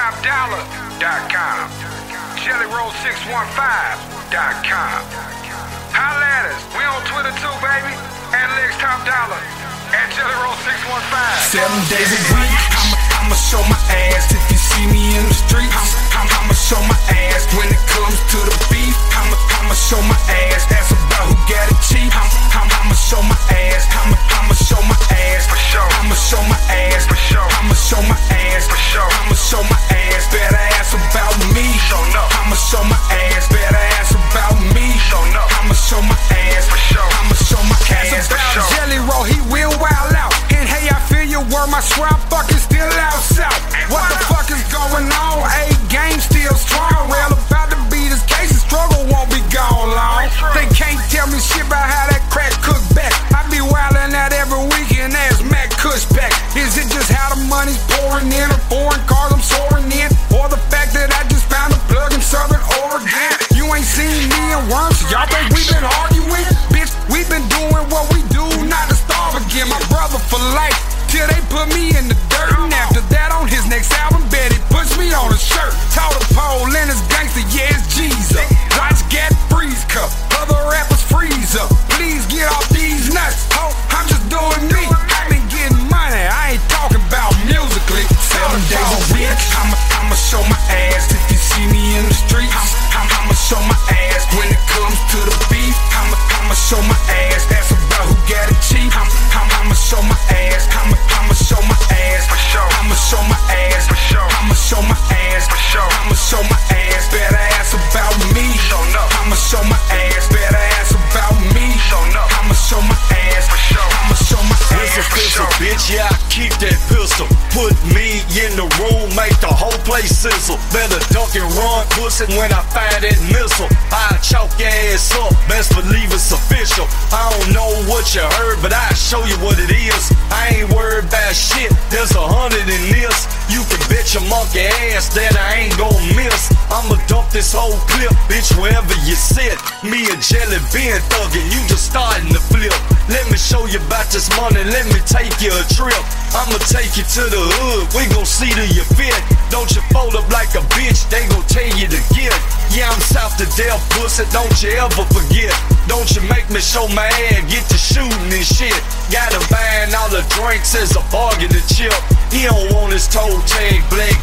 LexTopDollar.com, JellyRoll615.com. Holla at us. We on Twitter too, baby. At LexTopDollar. At JellyRoll615. 7 days a week, I'ma show my ass. If you see me in the streets, I'ma show my ass. When it comes to the beef, I'ma show my ass. That's about who got it cheap. I'ma show my ass. I'ma show my ass. For sure. I'ma show my ass. For sure. I'ma show my ass. For sure. I'ma show my ass. Better ask about me. Show no. I'ma show my ass. Better ask about me. Show no. I'ma show my ass. For sure. I'ma show my ass. For sure. Jelly Roll, he will wild out. And hey, I feel your word, my swear I'm fucking still out south. What the fuck is going on? A-game still strong. Well, about to beat his case, the struggle won't be gone long. They can't tell me shit about how that crack cook back. I be wildin' out every weekend as Mac Kush back. Is it just how the money's pouring in, or foreign cars I'm soaring in, or the fact that I just found a plug in Southern Oregon? You ain't seen me in worms, so y'all think we been arguing? Bitch, we been doing what we do, not to starve again. My brother for life, till they put me in the dirt. And after that, on his next album, bet he puts me on a shirt. Told the pole and his gangster, yeah, it's Jesus. Watch Gat freeze cup, other rappers freeze up. Please get off these nuts, ho, I'm just doing me. I been getting money, I ain't talking about musically. 7 days a week, I'ma show my ass. If you see me in the streets, I'ma show my ass. When it comes to the beef, I'ma show my ass. That's about who got it cheap. I'ma show my ass. I'ma show my ass. For sure. I'ma show my ass. For sure. I'ma show my ass. For sure. I'ma show my ass. Better ask about me. Show no. I'ma show my ass. Better ask about me. Show no. I'ma show my ass. For sure. I'ma show my It's ass. official, bitch, yeah, I keep that pistol. Put me in the room, make the whole place sizzle. Better duck and run, pussy, when I fire that missile. I chalk your ass up, best believe it's official. I don't know what you heard, but I'll show you what it is. I ain't worried about shit, there's 100 in this. You can bet your monkey ass that I ain't gon' miss. I'ma dump this whole clip, bitch, wherever you sit. Me and Jelly been thuggin', you just starting to flip. Let me show you about this money, let me take you a trip. I'ma take you to the hood, we gon' see to your fit. Don't you fold up like a bitch, they gon' tell you to get. Yeah, I'm south to Death, pussy, don't you ever forget. Don't you make me show my ass, get to shooting and shit. Got him buying all the drinks as a bargain to chip. He don't want his toe tag black,